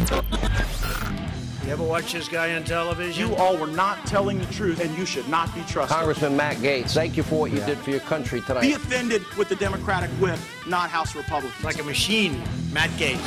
You ever watch this guy on television? You all were not telling the truth, and you should not be trusted. Congressman Matt Gaetz, thank you for what you did for your country tonight. Be offended with the Democratic whip, not House Republicans. Like a machine, Matt Gaetz.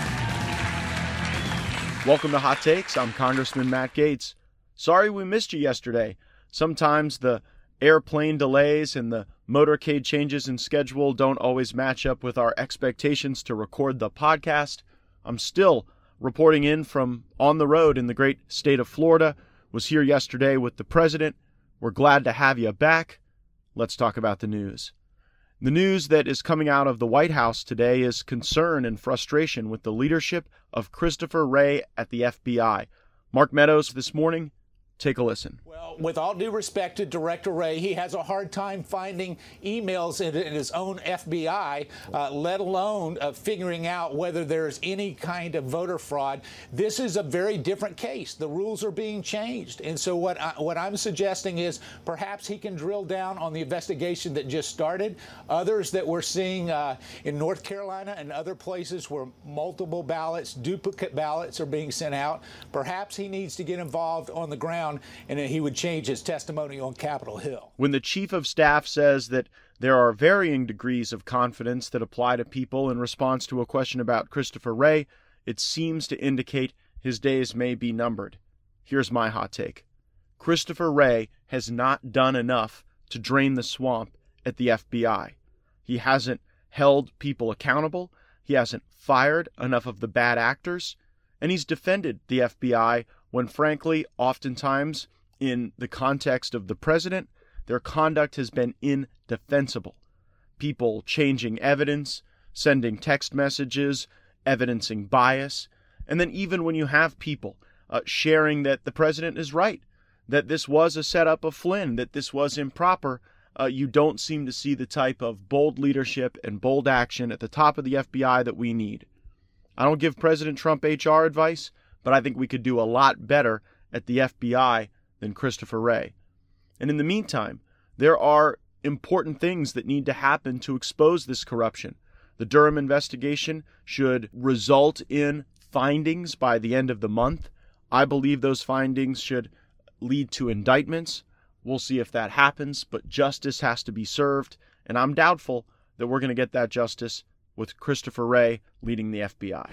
Welcome to Hot Takes. I'm Congressman Matt Gaetz. Sorry we missed you yesterday. Sometimes the airplane delays and the motorcade changes in schedule don't always match up with our expectations to record the podcast. I'm still reporting in from on the road in the great state of Florida. Was here yesterday with the president. We're glad to have you back. Let's talk about the news. The news that is coming out of the White House today is concern and frustration with the leadership of Christopher Wray at the FBI. Mark Meadows this morning. Take a listen. Well, with all due respect to Director Wray, he has a hard time finding emails in his own FBI, let alone figuring out whether there's any kind of voter fraud. This is a very different case. The rules are being changed. And so what I'm suggesting is perhaps he can drill down on the investigation that just started. Others that we're seeing in North Carolina and other places where multiple ballots, duplicate ballots are being sent out. Perhaps he needs to get involved on the ground, and then he would change his testimony on Capitol Hill. When the chief of staff says that there are varying degrees of confidence that apply to people in response to a question about Christopher Wray, it seems to indicate his days may be numbered. Here's my hot take. Christopher Wray has not done enough to drain the swamp at the FBI. He hasn't held people accountable. He hasn't fired enough of the bad actors. And he's defended the FBI when, frankly, oftentimes, in the context of the president, their conduct has been indefensible. People changing evidence, sending text messages, evidencing bias, and then even when you have people sharing that the president is right, that this was a setup of Flynn, that this was improper, you don't seem to see the type of bold leadership and bold action at the top of the FBI that we need. I don't give President Trump HR advice, but I think we could do a lot better at the FBI than Christopher Wray. And in the meantime, there are important things that need to happen to expose this corruption. The Durham investigation should result in findings by the end of the month. I believe those findings should lead to indictments. We'll see if that happens, but justice has to be served, and I'm doubtful that we're going to get that justice with Christopher Wray leading the FBI.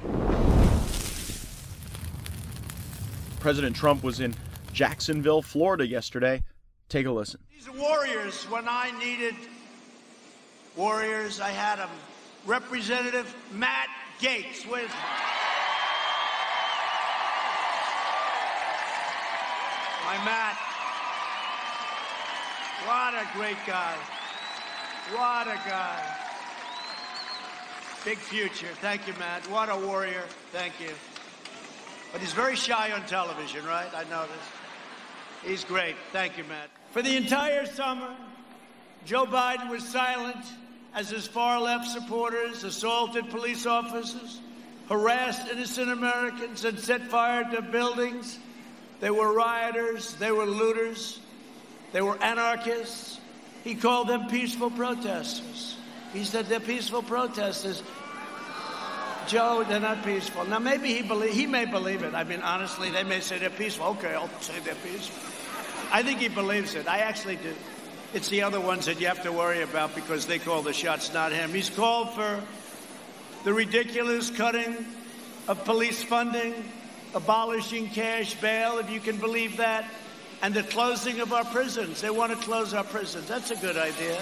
President Trump was in Jacksonville, Florida yesterday. Take a listen. These are warriors. When I needed warriors, I had them. Representative Matt Gaetz. Where's my Matt? What a great guy. What a guy. Big future. Thank you, Matt. What a warrior. Thank you. But he's very shy on television, right? I noticed. He's great. Thank you, Matt. For the entire summer, Joe Biden was silent as his far-left supporters assaulted police officers, harassed innocent Americans, and set fire to buildings. They were rioters. They were looters. They were anarchists. He called them peaceful protesters. He said they're peaceful protesters. Joe, they're not peaceful. Now, maybe he may believe it. I mean, honestly, they may say they're peaceful. Okay, I'll say they're peaceful. I think he believes it. I actually do. It's the other ones that you have to worry about because they call the shots, not him. He's called for the ridiculous cutting of police funding, abolishing cash bail, if you can believe that, and the closing of our prisons. They want to close our prisons. That's a good idea.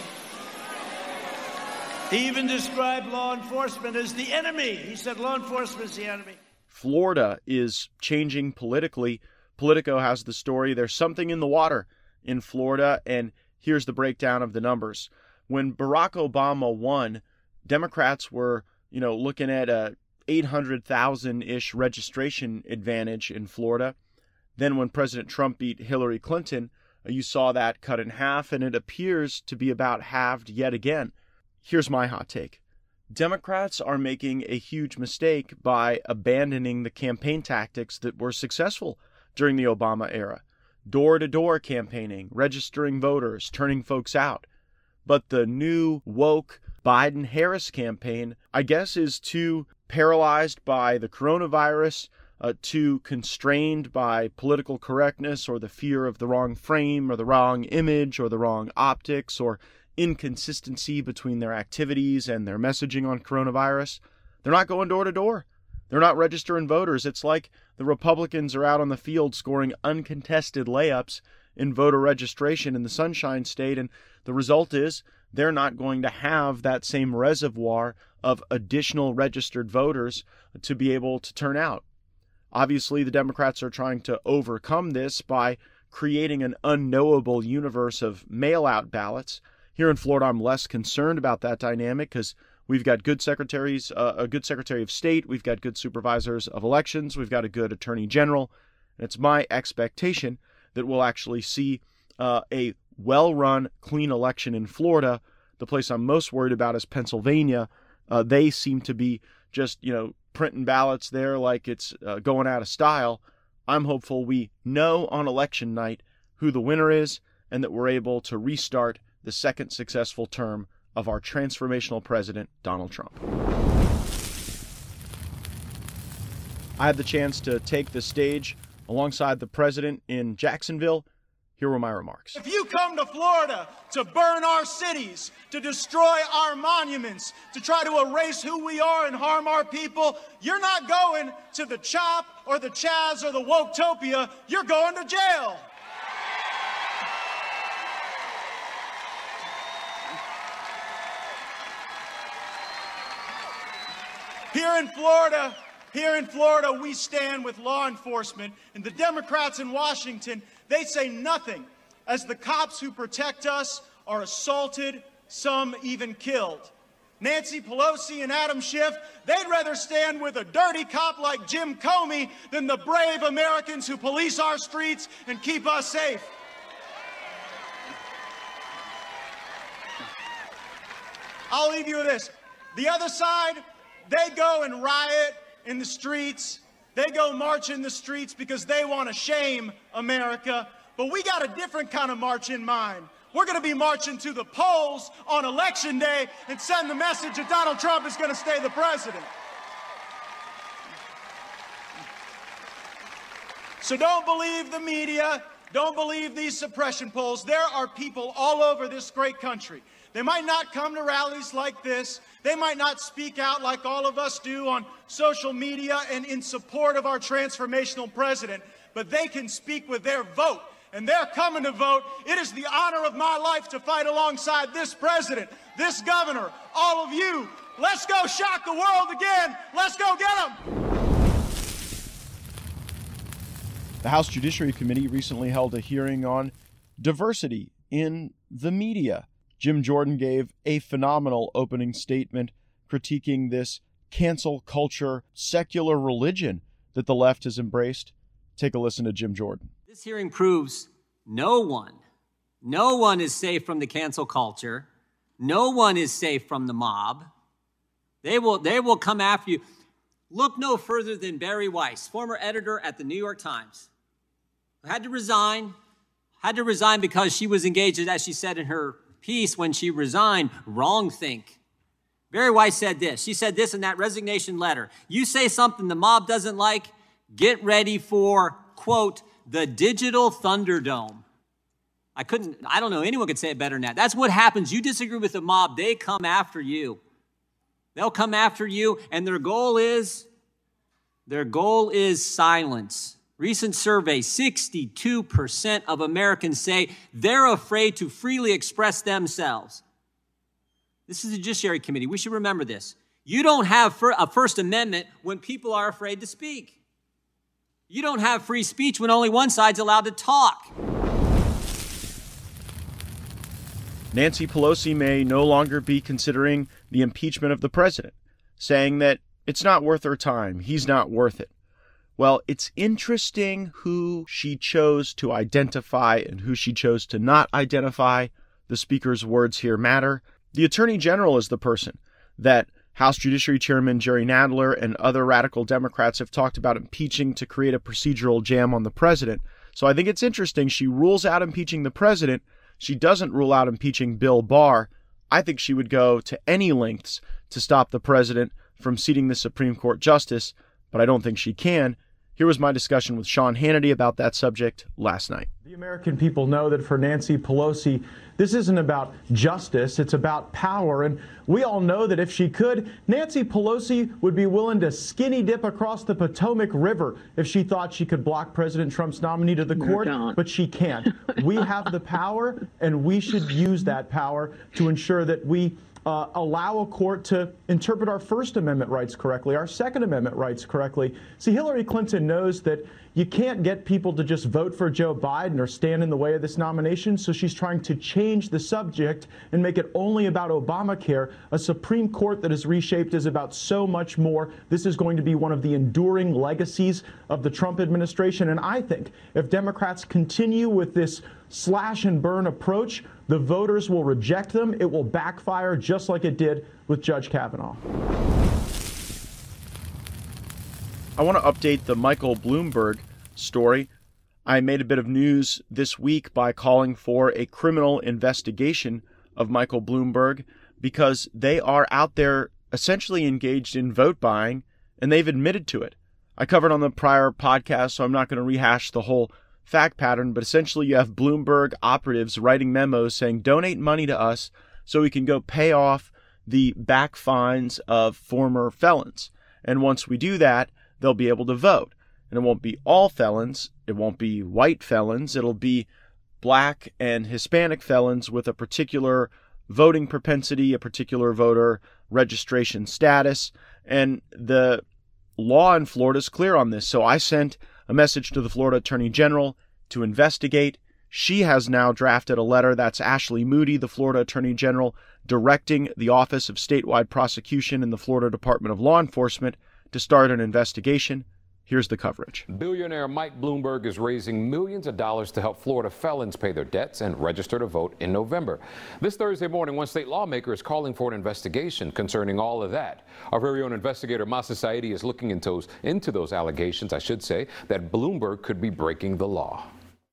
He even described law enforcement as the enemy. He said law enforcement is the enemy. Florida is changing politically. Politico has the story. There's something in the water in Florida, and here's the breakdown of the numbers. When Barack Obama won, Democrats were, looking at a 800,000-ish registration advantage in Florida. Then when President Trump beat Hillary Clinton, you saw that cut in half, and it appears to be about halved yet again. Here's my hot take. Democrats are making a huge mistake by abandoning the campaign tactics that were successful during the Obama era. Door-to-door campaigning, registering voters, turning folks out. But the new woke Biden-Harris campaign, I guess, is too paralyzed by the coronavirus, too constrained by political correctness or the fear of the wrong frame or the wrong image or the wrong optics or inconsistency between their activities and their messaging on coronavirus. They're not going door to door. They're not registering voters. It's like the Republicans are out on the field scoring uncontested layups in voter registration in the Sunshine State, and the result is they're not going to have that same reservoir of additional registered voters to be able to turn out. Obviously, the Democrats are trying to overcome this by creating an unknowable universe of mail-out ballots. Here in Florida, I'm less concerned about that dynamic because we've got good secretaries, a good Secretary of State, we've got good supervisors of elections, we've got a good Attorney General, and it's my expectation that we'll actually see a well-run, clean election in Florida. The place I'm most worried about is Pennsylvania. They seem to be just, printing ballots there like it's going out of style. I'm hopeful we know on election night who the winner is and that we're able to restart the second successful term of our transformational president, Donald Trump. I had the chance to take the stage alongside the president in Jacksonville. Here were my remarks. If you come to Florida to burn our cities, to destroy our monuments, to try to erase who we are and harm our people, you're not going to the CHOP or the Chaz or the Woketopia. You're going to jail. Here in Florida, we stand with law enforcement, and the Democrats in Washington, they say nothing as the cops who protect us are assaulted, some even killed. Nancy Pelosi and Adam Schiff, they'd rather stand with a dirty cop like Jim Comey than the brave Americans who police our streets and keep us safe. I'll leave you with this. The other side, they go and riot in the streets. They go march in the streets because they want to shame America. But we got a different kind of march in mind. We're going to be marching to the polls on Election Day and send the message that Donald Trump is going to stay the president. So don't believe the media. Don't believe these suppression polls. There are people all over this great country. They might not come to rallies like this. They might not speak out like all of us do on social media and in support of our transformational president, but they can speak with their vote, and they're coming to vote. It is the honor of my life to fight alongside this president, this governor, all of you. Let's go shock the world again. Let's go get them. The House Judiciary Committee recently held a hearing on diversity in the media. Jim Jordan gave a phenomenal opening statement critiquing this cancel culture, secular religion that the left has embraced. Take a listen to Jim Jordan. This hearing proves no one is safe from the cancel culture. No one is safe from the mob. They will come after you. Look no further than Bari Weiss, former editor at the New York Times, who had to resign because she was engaged, as she said in her piece when she resigned, wrongthink. Bari Weiss said this. She said this in that resignation letter. You say something the mob doesn't like, get ready for, quote, the digital Thunderdome. I don't know anyone could say it better than that. That's what happens. You disagree with the mob, they come after you. They'll come after you, and their goal is silence. Recent survey, 62% of Americans say they're afraid to freely express themselves. This is the Judiciary Committee. We should remember this. You don't have a First Amendment when people are afraid to speak. You don't have free speech when only one side's allowed to talk. Nancy Pelosi may no longer be considering the impeachment of the president, saying that it's not worth her time. He's not worth it. Well, it's interesting who she chose to identify and who she chose to not identify. The speaker's words here matter. The Attorney General is the person that House Judiciary Chairman Jerry Nadler and other radical Democrats have talked about impeaching to create a procedural jam on the president. So I think it's interesting. She rules out impeaching the president. She doesn't rule out impeaching Bill Barr. I think she would go to any lengths to stop the president from seating the Supreme Court justice, but I don't think she can. Here was my discussion with Sean Hannity about that subject last night. The American people know that for Nancy Pelosi, this isn't about justice, it's about power. And we all know that if she could, Nancy Pelosi would be willing to skinny dip across the Potomac River if she thought she could block President Trump's nominee to the court, but she can't. We have the power, and we should use that power to ensure that we allow a court to interpret our First Amendment rights correctly, our Second Amendment rights correctly. See, Hillary Clinton knows that you can't get people to just vote for Joe Biden or stand in the way of this nomination, so she's trying to change the subject and make it only about Obamacare. A Supreme Court that is reshaped is about so much more. This is going to be one of the enduring legacies of the Trump administration, and I think if Democrats continue with this slash and burn approach, the voters will reject them. It will backfire just like it did with Judge Kavanaugh. I want to update the Michael Bloomberg story. I made a bit of news this week by calling for a criminal investigation of Michael Bloomberg because they are out there essentially engaged in vote buying, and they've admitted to it. I covered on the prior podcast, so I'm not going to rehash the whole fact pattern, but essentially you have Bloomberg operatives writing memos saying, donate money to us so we can go pay off the back fines of former felons. And once we do that, they'll be able to vote. And it won't be all felons. It won't be white felons. It'll be black and Hispanic felons with a particular voting propensity, a particular voter registration status. And the law in Florida is clear on this. So I sent a message to the Florida Attorney General to investigate. She has now drafted a letter. That's Ashley Moody, the Florida Attorney General, directing the Office of Statewide Prosecution in the Florida Department of Law Enforcement to start an investigation. Here's the coverage. Billionaire Mike Bloomberg is raising millions of dollars to help Florida felons pay their debts and register to vote in November. This Thursday morning, one state lawmaker is calling for an investigation concerning all of that. Our very own investigator, Masa Saidi, is looking into those allegations, that Bloomberg could be breaking the law.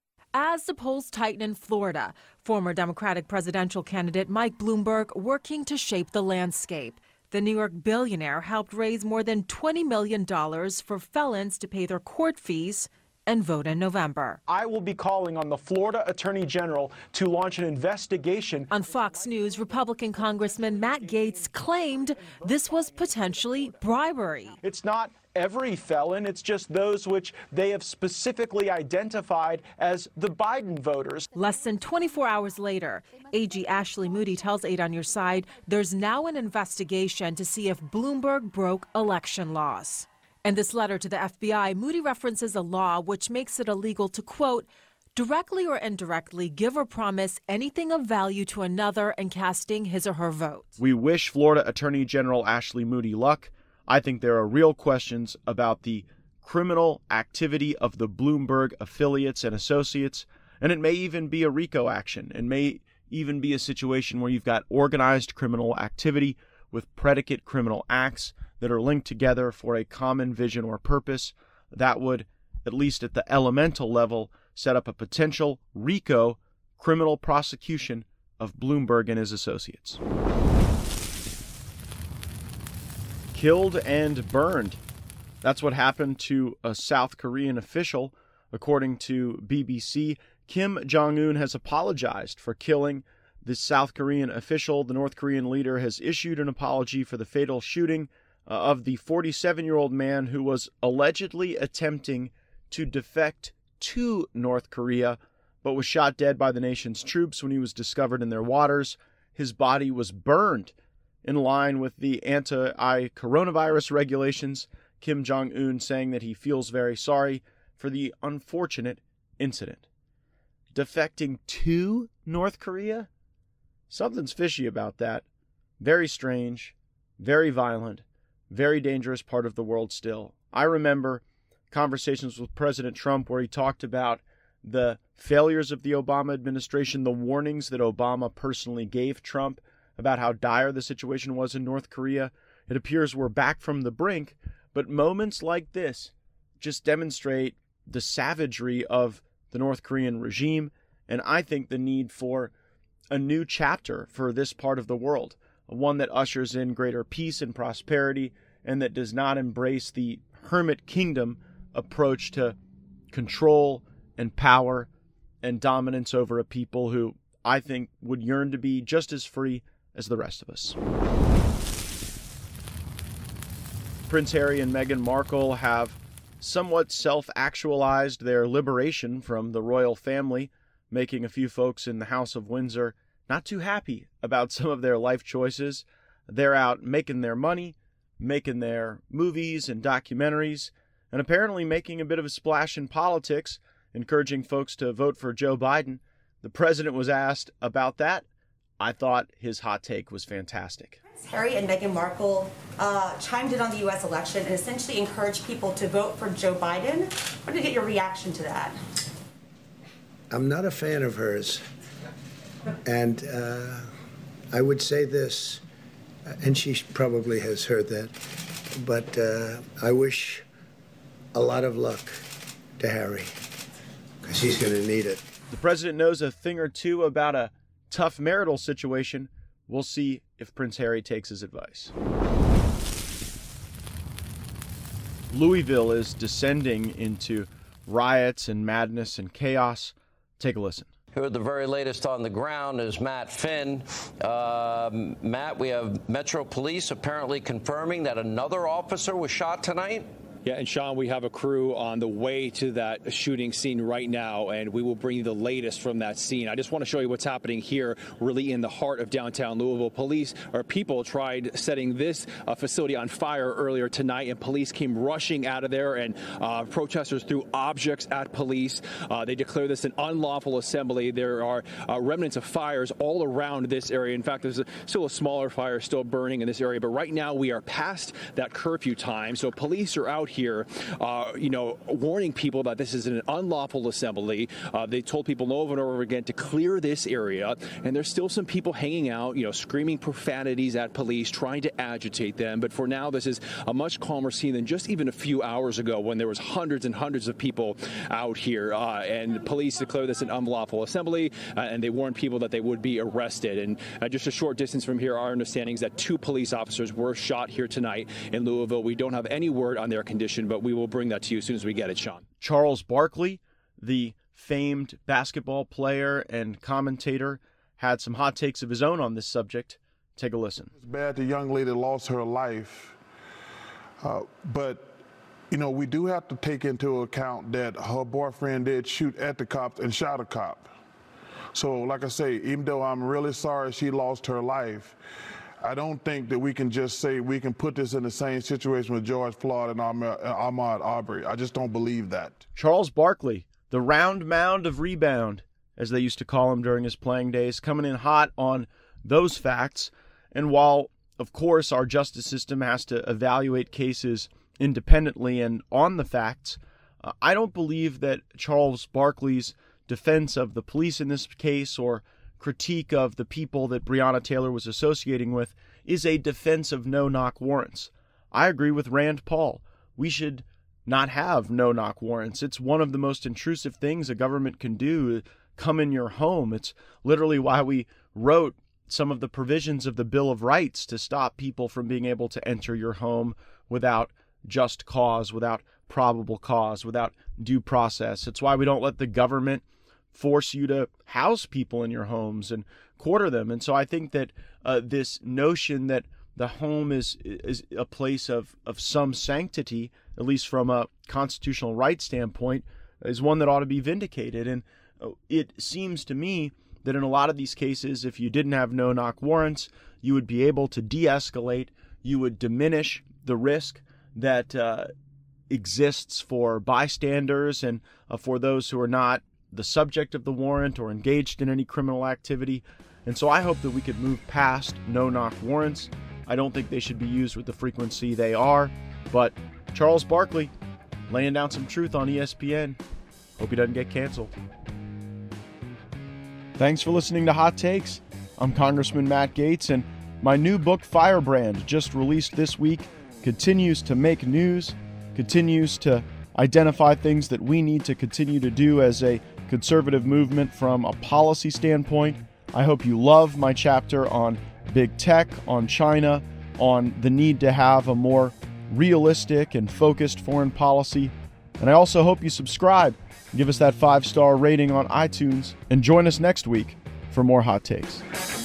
As the polls tighten in Florida, former Democratic presidential candidate Mike Bloomberg working to shape the landscape. The New York billionaire helped raise more than $20 million for felons to pay their court fees and vote in November. I will be calling on the Florida Attorney General to launch an investigation. On Fox News, Republican Congressman Matt Gaetz claimed this was potentially bribery. It's not every felon, it's just those which they have specifically identified as the Biden voters. Less than 24 hours later, AG Ashley Moody tells 8 on Your Side there's now an investigation to see if Bloomberg broke election laws. In this letter to the FBI, Moody references a law which makes it illegal to, quote, directly or indirectly give or promise anything of value to another in casting his or her vote. We wish Florida Attorney General Ashley Moody luck. I think there are real questions about the criminal activity of the Bloomberg affiliates and associates, and it may even be a RICO action. It may even be a situation where you've got organized criminal activity with predicate criminal acts that are linked together for a common vision or purpose. That would, at least at the elemental level, set up a potential RICO criminal prosecution of Bloomberg and his associates. Killed and burned. That's what happened to a South Korean official. According to BBC, Kim Jong-un has apologized for killing the South Korean official. The North Korean leader has issued an apology for the fatal shooting of the 47-year-old man who was allegedly attempting to defect to North Korea, but was shot dead by the nation's troops when he was discovered in their waters. His body was burned in line with the anti-coronavirus regulations. Kim Jong-un saying that he feels very sorry for the unfortunate incident. Defecting to North Korea? Something's fishy about that. Very strange, very violent, very dangerous part of the world still. I remember conversations with President Trump where he talked about the failures of the Obama administration, the warnings that Obama personally gave Trump about how dire the situation was in North Korea. It appears we're back from the brink, but moments like this just demonstrate the savagery of the North Korean regime, and I think the need for a new chapter for this part of the world, one that ushers in greater peace and prosperity, and that does not embrace the hermit kingdom approach to control and power and dominance over a people who I think would yearn to be just as free as the rest of us. Prince Harry and Meghan Markle have somewhat self-actualized their liberation from the royal family, making a few folks in the House of Windsor not too happy about some of their life choices. They're out making their money, making their movies and documentaries, and apparently making a bit of a splash in politics, encouraging folks to vote for Joe Biden. The president was asked about that. I thought his hot take was fantastic. Harry and Meghan Markle chimed in on the U.S. election and essentially encouraged people to vote for Joe Biden. I wanted to get your reaction to that. I'm not a fan of hers. And I would say this, and she probably has heard that, but I wish a lot of luck to Harry, because he's going to need it. The president knows a thing or two about a tough marital situation. We'll see if Prince Harry takes his advice. Louisville is descending into riots and madness and chaos. Take a listen. Here, the very latest on the ground is Matt Finn. Matt, we have Metro Police apparently confirming that another officer was shot tonight. Yeah, and Sean, we have a crew on the way to that shooting scene right now, and we will bring you the latest from that scene. I just want to show you what's happening here, really in the heart of downtown Louisville. People tried setting this facility on fire earlier tonight, and police came rushing out of there, and protesters threw objects at police. They declared this an unlawful assembly. There are remnants of fires all around this area. In fact, there's still a smaller fire still burning in this area, but right now we are past that curfew time, so police are out here, warning people that this is an unlawful assembly. They told people over and over again to clear this area, and there's still some people hanging out, screaming profanities at police, trying to agitate them. But for now, this is a much calmer scene than just even a few hours ago when there was hundreds and hundreds of people out here, and police declared this an unlawful assembly, and they warned people that they would be arrested. And just a short distance from here, our understanding is that 2 police officers were shot here tonight in Louisville. We don't have any word on their condition, but we will bring that to you as soon as we get it, Sean. Charles Barkley, the famed basketball player and commentator, had some hot takes of his own on this subject. Take a listen. It's bad the young lady lost her life, but we do have to take into account that her boyfriend did shoot at the cops and shot a cop. So like I say, even though I'm really sorry she lost her life, I don't think that we can just say we can put this in the same situation with George Floyd and Ahmaud Arbery. I just don't believe that. Charles Barkley, the round mound of rebound, as they used to call him during his playing days, coming in hot on those facts. And while, of course, our justice system has to evaluate cases independently and on the facts, I don't believe that Charles Barkley's defense of the police in this case or critique of the people that Breonna Taylor was associating with is a defense of no-knock warrants. I agree with Rand Paul. We should not have no-knock warrants. It's one of the most intrusive things a government can do, come in your home. It's literally why we wrote some of the provisions of the Bill of Rights to stop people from being able to enter your home without just cause, without probable cause, without due process. It's why we don't let the government force you to house people in your homes and quarter them. And so I think that this notion that the home is a place of some sanctity, at least from a constitutional rights standpoint, is one that ought to be vindicated. And it seems to me that in a lot of these cases, if you didn't have no-knock warrants, you would be able to de-escalate, you would diminish the risk that exists for bystanders and for those who are not the subject of the warrant or engaged in any criminal activity. And so I hope that we could move past no-knock warrants. I don't think they should be used with the frequency they are. But Charles Barkley laying down some truth on ESPN. Hope he doesn't get canceled. Thanks for listening to Hot Takes. I'm Congressman Matt Gaetz, and my new book, Firebrand, just released this week, continues to make news, continues to identify things that we need to continue to do as a conservative movement from a policy standpoint. I hope you love my chapter on big tech, on China, on the need to have a more realistic and focused foreign policy. And I also hope you subscribe, give us that 5-star rating on iTunes, and join us next week for more hot takes.